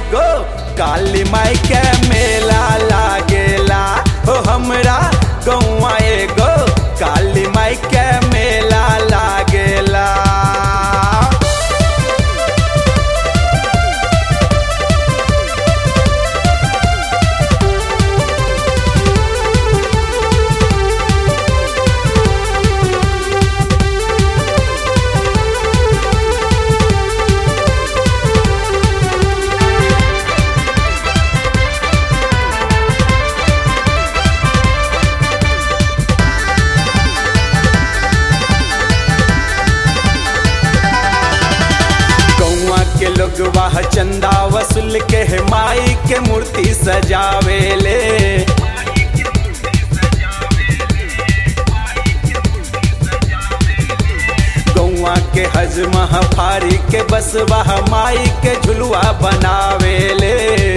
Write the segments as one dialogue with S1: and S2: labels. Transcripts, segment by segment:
S1: एगो काली माई के मेला लागेला हो हमरा गौआ एगो काली माई के मेला लागेला। के लोग वाह चंदा वसूल के माई के मूर्ति सजावेले। गौआ के हज महाफारी के बस वाह माई के झुलुआ बनावेले।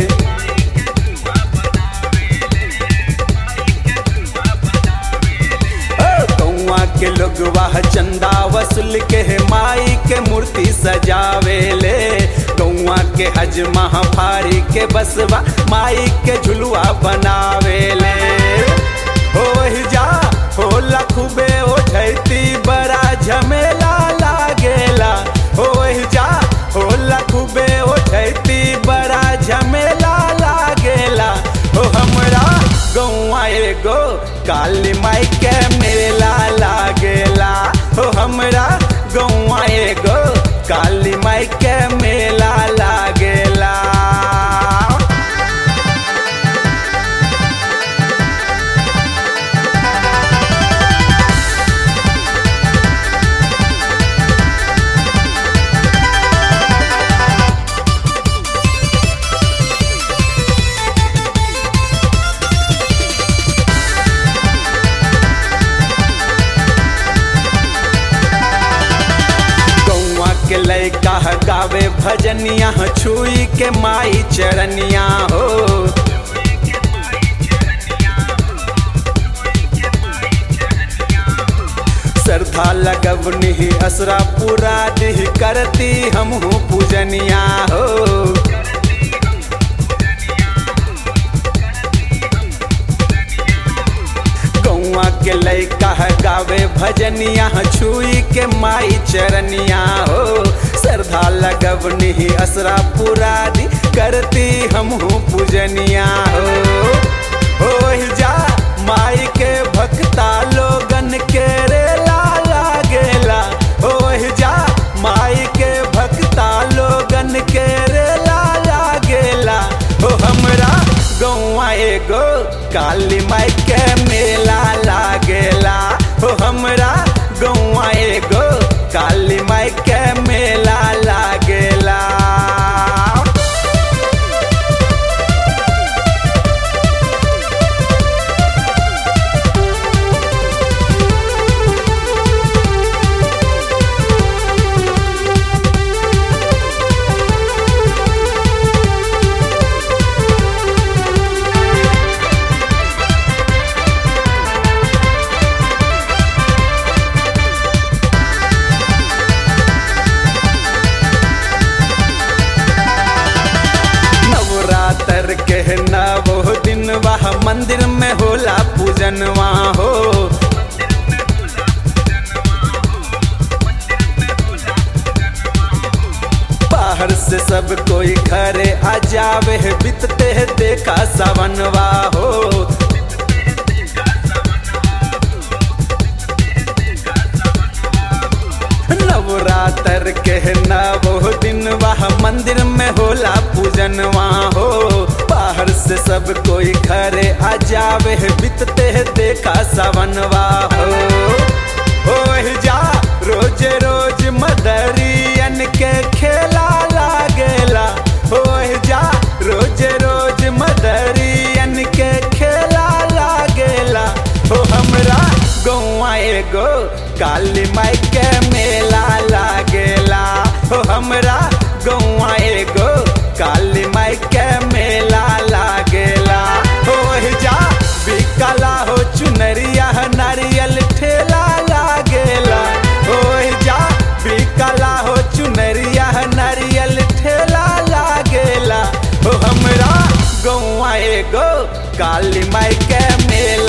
S1: के लोग वाह चंदा वसूल के माई के मूर्ति सजावेले। गौआ के हज महाफारी के बसवा माई के झुलुआ बनावेले। हो जा हो लखुबे हो झैती बड़ा झमेला लागेला। हो जा हो लखुबे हो झैती बड़ा झमेला लागेला। हो हमरा गौआ एगो काली माई के मेला लागेला। हो हमरा गौआ एगो काली माई के मेला लागेला। के लैका गावे भजनिया छुई के माई चरनिया हो। श्रद्धा लगवनी असरा पूरा दिह करती हमहू पूजनिया हो। गौआ के लैका गावे भजनिया छुई के माई चरनिया हो। श्रद्धा लगवनी असरा पूरा दी करती हमहू पूजनिया हो जा माई के भक्ता लोगन के रेला लागेला। हो जा माई के भक्ता लोगन के रेला लागेला। हो हमरा गौआ एगो काली माई के मेला लागेला। हो हमरा गौआ एगो काली माई के मेला लागेला। के नवो दिन वह मंदिर में होला पूजनवा हो। बाहर से सब कोई घरे आ जावे बीतते देखा सावनवा हो। नवरात्र के नवो दिन वह मंदिर में होला पूजनवा हो। बाहर से सब कोई घरे आ जावे बीतते देखा सावनवा हो जा रोज रोज मदरियन के खेला लागेला। हो जा रोज रोज मदरियन के खेला लागेला। हो हमरा गौआ एगो काली माई के मेला लागेला। हो हमरा गौआ एगो काली माई के मेला लागेला। हो जा बिकला हो चुनरिया नारियल ठेला लागेला। हो जा बिकला हो चुनरिया नारियल ठेला लागेला। काली माई के मेला